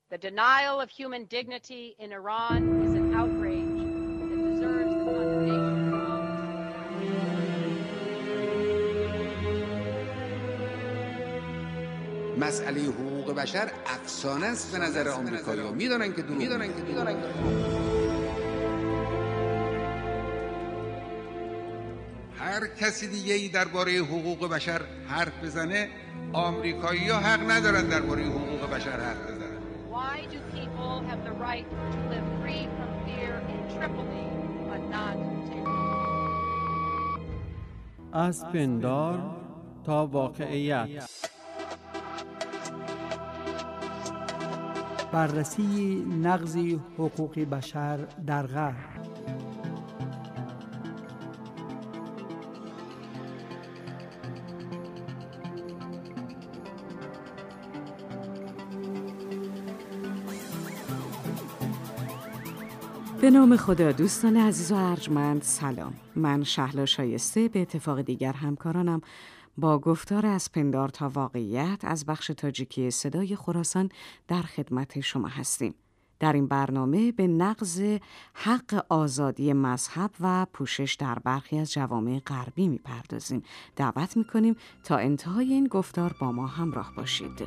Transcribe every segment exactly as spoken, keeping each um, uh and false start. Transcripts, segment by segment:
The denial of human dignity in Iran is an outrage that deserves the condemnation of all. مسئله حقوق بشر افسانه است به نظر آمریکایی‌ها. میدونن که دروغ میدونن که میدونن که هر کسی دیگه ای درباره حقوق بشر حرف بزنه، آمریکایی‌ها حق ندارن درباره حقوق بشر حرف بزنن. Why do people have the right to live free from fear in Tripoli but not Tehran? از پندار تا واقعیت، بررسی نقض حقوق بشر در غرب. به نام خدا. دوستان عزیز و ارجمند، سلام. من شهلا شایسته به اتفاق دیگر همکارانم با گفتار از پندار تا واقعیت از بخش تاجیکی صدای خراسان در خدمت شما هستیم. در این برنامه به نقض حق آزادی مذهب و پوشش در برخی از جوامع غربی می‌پردازیم. دعوت می‌کنیم تا انتهای این گفتار با ما همراه باشید.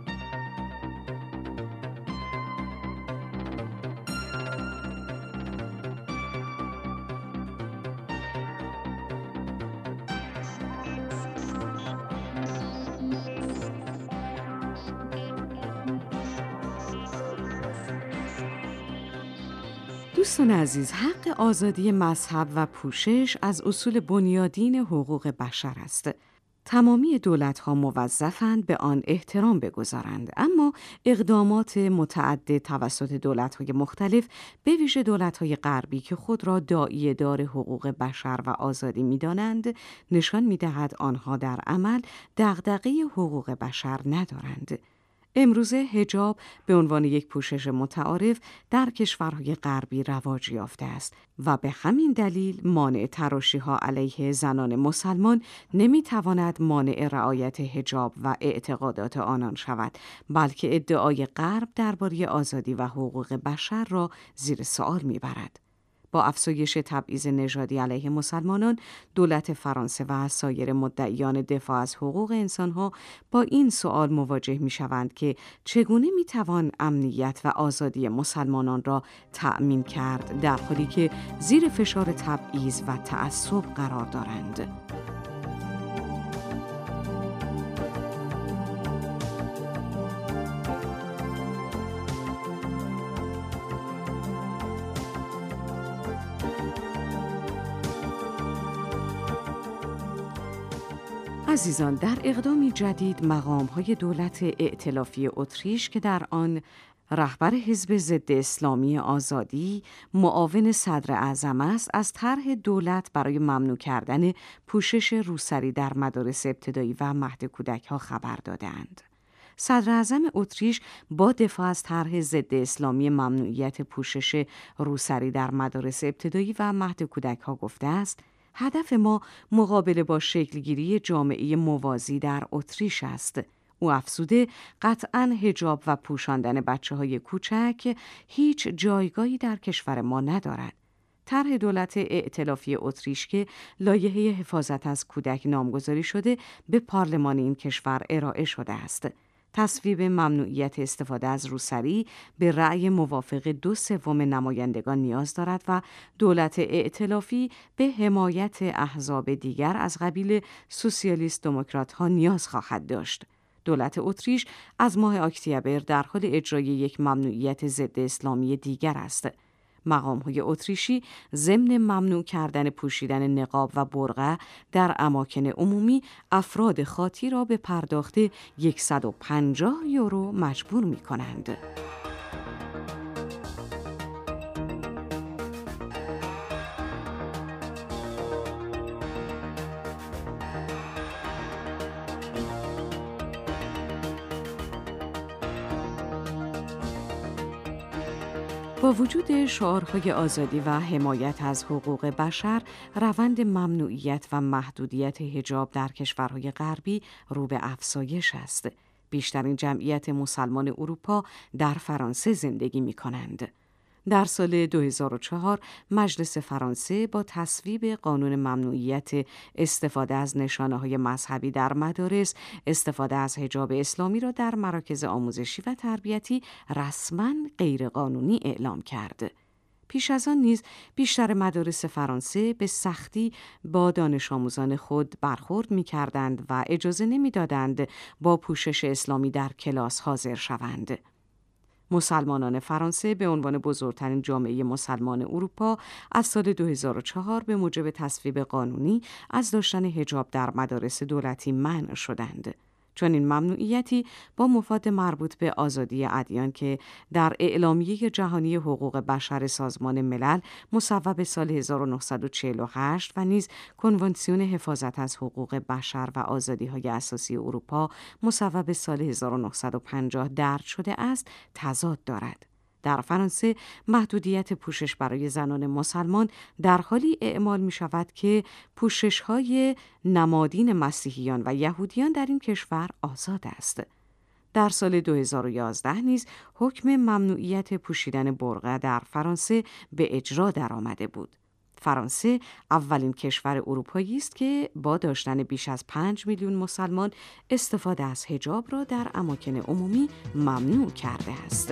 دوستان عزیز، حق آزادی مذهب و پوشش از اصول بنیادین حقوق بشر است. تمامی دولت‌ها موظفند به آن احترام بگذارند، اما اقدامات متعدد توسط دولت‌های مختلف، به ویژه دولت‌های غربی که خود را داعیه دار حقوق بشر و آزادی می‌دانند، نشان می‌دهد آنها در عمل دغدغه حقوق بشر ندارند. امروزه حجاب به عنوان یک پوشش متعارف در کشورهای غربی رواج یافته است و به همین دلیل مانع تراشی‌ها علیه زنان مسلمان نمی‌تواند مانع رعایت حجاب و اعتقادات آنان شود، بلکه ادعای غرب درباره آزادی و حقوق بشر را زیر سوال می‌برد. با افزایش تبعیض نژادی علیه مسلمانان، دولت فرانسه و سایر مدعیان دفاع از حقوق انسانها با این سوال مواجه می‌شوند که چگونه می‌توان امنیت و آزادی مسلمانان را تأمین کرد در حالی که زیر فشار تبعیض و تعصب قرار دارند. عزیزان، در اقدامی جدید مقام‌های دولت ائتلافی اتریش که در آن رهبر حزب ضد اسلامی آزادی معاون صدر اعظم است، از طرح دولت برای ممنوع کردن پوشش روسری در مدارس ابتدایی و مهد کودک‌ها خبر دادند. صدر اعظم اتریش با دفاع از طرح ضد اسلامی ممنوعیت پوشش روسری در مدارس ابتدایی و مهد کودک‌ها گفته است: هدف ما مقابله با شکلگیری جامعه موازی در اتریش است. او افزوده قطعاً حجاب و پوشاندن بچه‌های کوچک هیچ جایگاهی در کشور ما ندارد. طرح دولت ائتلافی اتریش که لایحه حفاظت از کودک نامگذاری شده به پارلمان این کشور ارائه شده است. تصویب ممنوعیت استفاده از روسری به رأی موافق دو سوم نمایندگان نیاز دارد و دولت ائتلافی به حمایت احزاب دیگر از قبیل سوسیالیست دموکرات ها نیاز خواهد داشت. دولت اتریش از ماه اکتبر در حال اجرای یک ممنوعیت ضد اسلامی دیگر است. مقام‌های اتریشی ضمن ممنوع کردن پوشیدن نقاب و برقع در اماکن عمومی افراد خاطی را به پرداخت صد و پنجاه یورو مجبور می‌کنند. با وجود شعارهای آزادی و حمایت از حقوق بشر، روند ممنوعیت و محدودیت حجاب در کشورهای غربی رو به افزایش است. بیشترین جمعیت مسلمان اروپا در فرانسه زندگی می کنند. در سال دو هزار و چهار مجلس فرانسه با تصویب قانون ممنوعیت استفاده از نشانه‌های مذهبی در مدارس، استفاده از حجاب اسلامی را در مراکز آموزشی و تربیتی رسماً غیرقانونی اعلام کرد. پیش از آن نیز بیشتر مدارس فرانسه به سختی با دانش آموزان خود برخورد می‌کردند و اجازه نمی‌دادند با پوشش اسلامی در کلاس حاضر شوند. مسلمانان فرانسه به عنوان بزرگترین جامعه مسلمان اروپا از سال دو هزار و چهار به موجب تصویب قانونی از داشتن حجاب در مدارس دولتی منع شدند. چون این ممنوعیتی با مفاد مربوط به آزادی ادیان که در اعلامیه جهانی حقوق بشر سازمان ملل مصوب سال هزار و نهصد و چهل و هشت و نیز کنوانسیون حفاظت از حقوق بشر و آزادی‌های اساسی اروپا مصوب سال هزار و نهصد و پنجاه درج شده است، تضاد دارد. در فرانسه محدودیت پوشش برای زنان مسلمان در حالی اعمال می شود که پوشش‌های نمادین مسیحیان و یهودیان در این کشور آزاد است. در سال دو هزار و یازده نیز حکم ممنوعیت پوشیدن برقع در فرانسه به اجرا درآمده بود. فرانسه اولین کشور اروپایی است که با داشتن بیش از پنج میلیون مسلمان استفاده از حجاب را در اماکن عمومی ممنوع کرده است.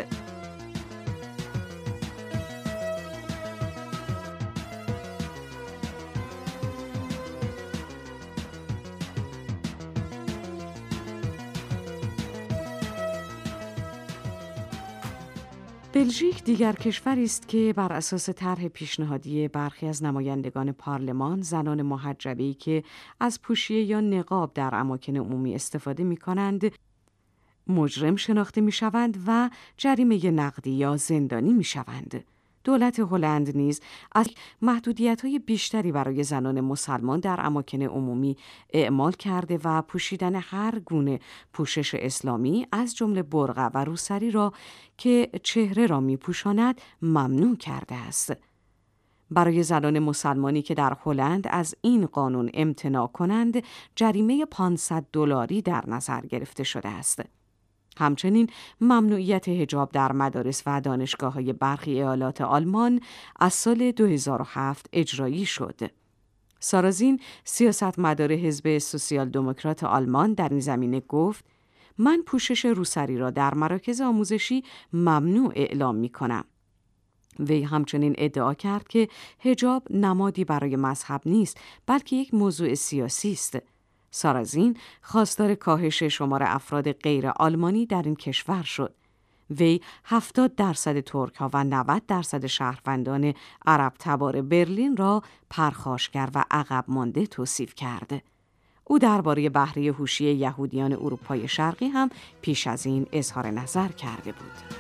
بلژیک دیگر کشوری است که بر اساس طرح پیشنهادی برخی از نمایندگان پارلمان زنان محجبه‌ای که از پوشیه یا نقاب در اماکن عمومی استفاده می‌کنند مجرم شناخته می‌شوند و جریمه نقدی یا زندانی می‌شوند. دولت هلند نیز از محدودیت‌های بیشتری برای زنان مسلمان در اماکن عمومی اعمال کرده و پوشیدن هر گونه پوشش اسلامی از جمله برقع و روسری را که چهره را می‌پوشاند ممنوع کرده است. برای زنان مسلمانی که در هلند از این قانون امتناع کنند، جریمه پانصد دلاری در نظر گرفته شده است. همچنین ممنوعیت حجاب در مدارس و دانشگاه‌های برخی ایالات آلمان از سال دو هزار و هفت اجرایی شد. سارازین، سیاستمدار حزب سوسیال دموکرات آلمان، در این زمینه گفت: من پوشش روسری را در مراکز آموزشی ممنوع اعلام می‌کنم. وی همچنین ادعا کرد که حجاب نمادی برای مذهب نیست، بلکه یک موضوع سیاسی است. سارازین خواستار کاهش شمار افراد غیر آلمانی در این کشور شد. وی هفتاد درصد ترک ها و نود درصد شهروندان عرب تبار برلین را پرخاشگر و عقب مانده توصیف کرد. او درباره بهره هوشی یهودیان اروپای شرقی هم پیش از این اظهار نظر کرده بود.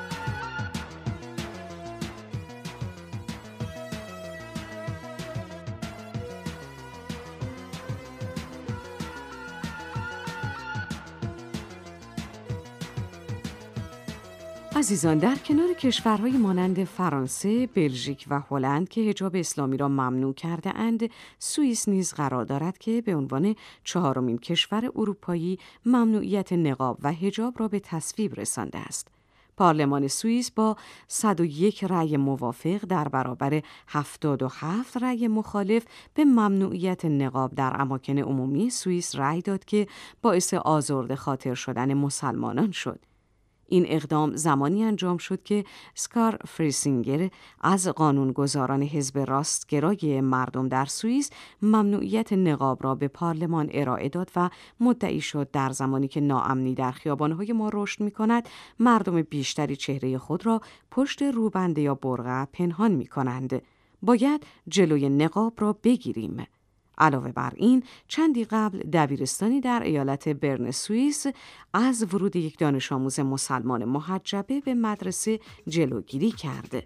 عزیزان، در کنار کشورهای مانند فرانسه، بلژیک و هلند که حجاب اسلامی را ممنوع کرده اند، سوئیس نیز قرار دارد که به عنوان چهارمین کشور اروپایی ممنوعیت نقاب و حجاب را به تصویب رسانده است. پارلمان سوئیس با صد و یک رأی موافق در برابر هفتاد و هفت رأی مخالف به ممنوعیت نقاب در اماکن عمومی سوئیس رأی داد که باعث آزرده خاطر شدن مسلمانان شد. این اقدام زمانی انجام شد که اسکار فریسینگر از قانونگذاران حزب راستگرای مردم در سوئیس ممنوعیت نقاب را به پارلمان ارائه داد و مدعی شد در زمانی که ناامنی در خیابان‌های ما رشد می‌کند، مردم بیشتری چهره خود را پشت روبند یا برقع پنهان می‌کنند. باید جلوی نقاب را بگیریم. علاوه بر این، چندی قبل دبیرستانی در ایالت برن سوئیس از ورود یک دانش آموز مسلمان محجبه به مدرسه جلوگیری کرده.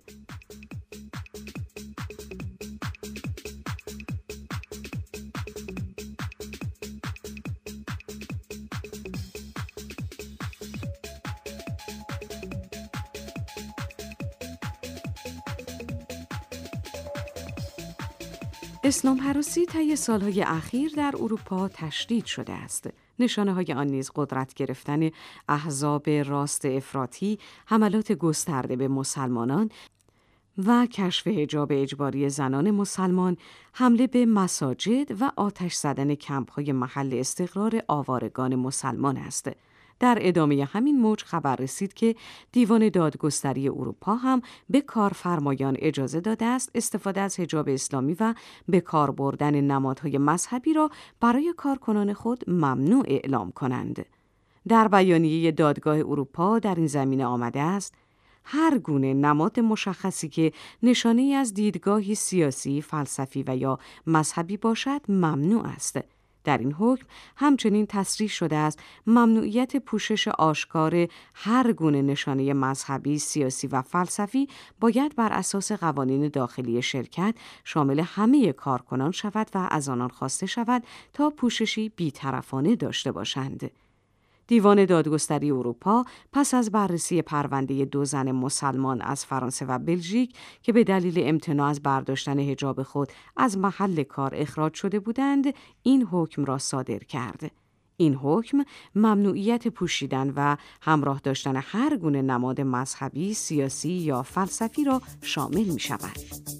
اسلام هراسی طی سالهای اخیر در اروپا تشدید شده است. نشانه های آن نیز قدرت گرفتن احزاب راست افراطی، حملات گسترده به مسلمانان و کشف حجاب اجباری زنان مسلمان، حمله به مساجد و آتش زدن کمپ‌های محل استقرار آوارگان مسلمان است. در ادامه همین موج خبر رسید که دیوان دادگستری اروپا هم به کارفرمایان اجازه داده است استفاده از حجاب اسلامی و به کار بردن نمادهای مذهبی را برای کارکنان خود ممنوع اعلام کنند. در بیانیه دادگاه اروپا در این زمینه آمده است: هر گونه نماد مشخصی که نشانه‌ای از دیدگاهی سیاسی، فلسفی و یا مذهبی باشد ممنوع است. در این حکم همچنین تصریح شده است ممنوعیت پوشش آشکار هر گونه نشانه مذهبی، سیاسی و فلسفی باید بر اساس قوانین داخلی شرکت شامل همه کارکنان شود و از آنان خواسته شود تا پوششی بی‌طرفانه داشته باشند. دیوان دادگستری اروپا پس از بررسی پرونده دو زن مسلمان از فرانسه و بلژیک که به دلیل امتناع از برداشتن حجاب خود از محل کار اخراج شده بودند، این حکم را صادر کرد. این حکم ممنوعیت پوشیدن و همراه داشتن هر گونه نماد مذهبی، سیاسی یا فلسفی را شامل می شود.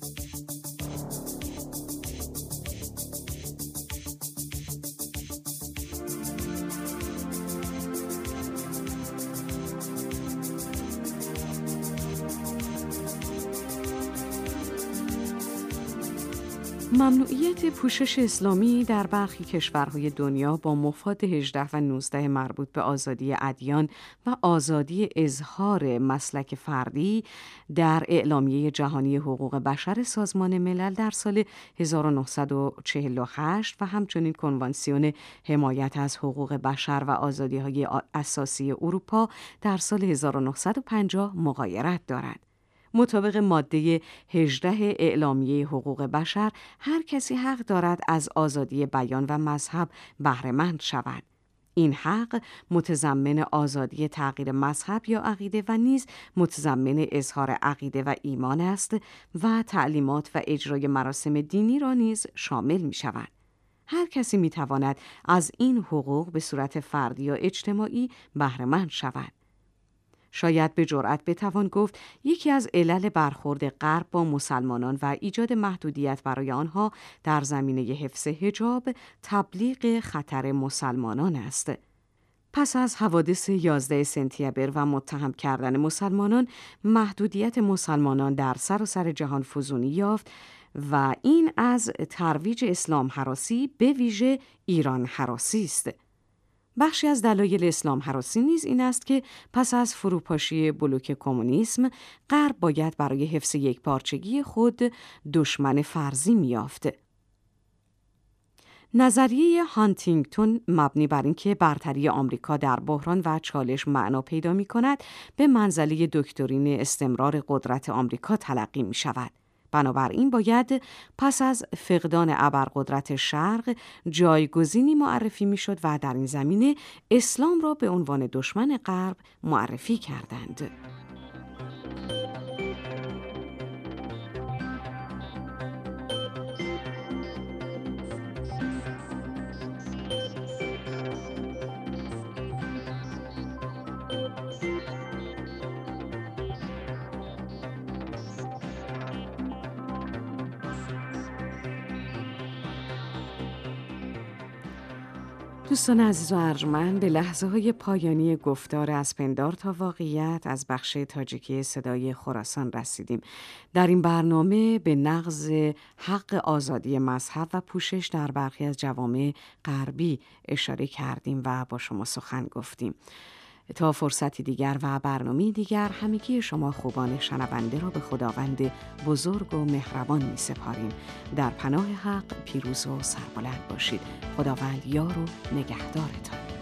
ممنوعیت پوشش اسلامی در برخی کشورهای دنیا با مفاد هجده و نوزده مربوط به آزادی ادیان و آزادی اظهار مسلک فردی در اعلامیه جهانی حقوق بشر سازمان ملل در سال هزار و نهصد و چهل و هشت و همچنین کنوانسیون حمایت از حقوق بشر و آزادی‌های اساسی اروپا در سال هزار و نهصد و پنجاه مغایرت دارد. مطابق ماده هجده اعلامیه حقوق بشر، هر کسی حق دارد از آزادی بیان و مذهب بهره مند شود. این حق متضمن آزادی تغییر مذهب یا عقیده و نیز متضمن اظهار عقیده و ایمان است و تعلیمات و اجرای مراسم دینی را نیز شامل می شود. هر کسی می تواند از این حقوق به صورت فردی یا اجتماعی بهره مند شود. شاید به جرأت بتوان گفت یکی از علل برخورد غرب با مسلمانان و ایجاد محدودیت برای آنها در زمینه حفظ حجاب تبلیغ خطر مسلمانان است. پس از حوادث یازده سپتامبر و متهم کردن مسلمانان، محدودیت مسلمانان در سراسر جهان فزونی یافت و این از ترویج اسلام هراسی به ویژه ایران هراسی است. بخشی از دلایل اسلام هراسی نیز این است که پس از فروپاشی بلوک کمونیسم، غرب باید برای حفظ یکپارچگی خود دشمن فرضی می‌یافت. نظریه هانتینگتون مبنی بر اینکه برتری آمریکا در بحران و چالش معنا پیدا می‌کند، به منزله دکترین استمرار قدرت آمریکا تلقی می‌شود. بنابراین باید پس از فقدان ابرقدرت شرق جایگزینی معرفی میشد و در این زمینه اسلام را به عنوان دشمن غرب معرفی کردند. دوستان عزیز و ارجمند، به لحظه های پایانی گفتار از پندار تا واقعیت از بخش تاجیکی صدای خراسان رسیدیم. در این برنامه به نقض حق آزادی مذهب و پوشش در برخی از جوامع غربی اشاره کردیم و با شما سخن گفتیم. تا فرصتی دیگر و برنامه دیگر، همگی شما خوبان شنونده را به خداوند بزرگ و مهربان می سپاریم. در پناه حق پیروز و سربلند باشید. خداوند یار و نگهدارتان.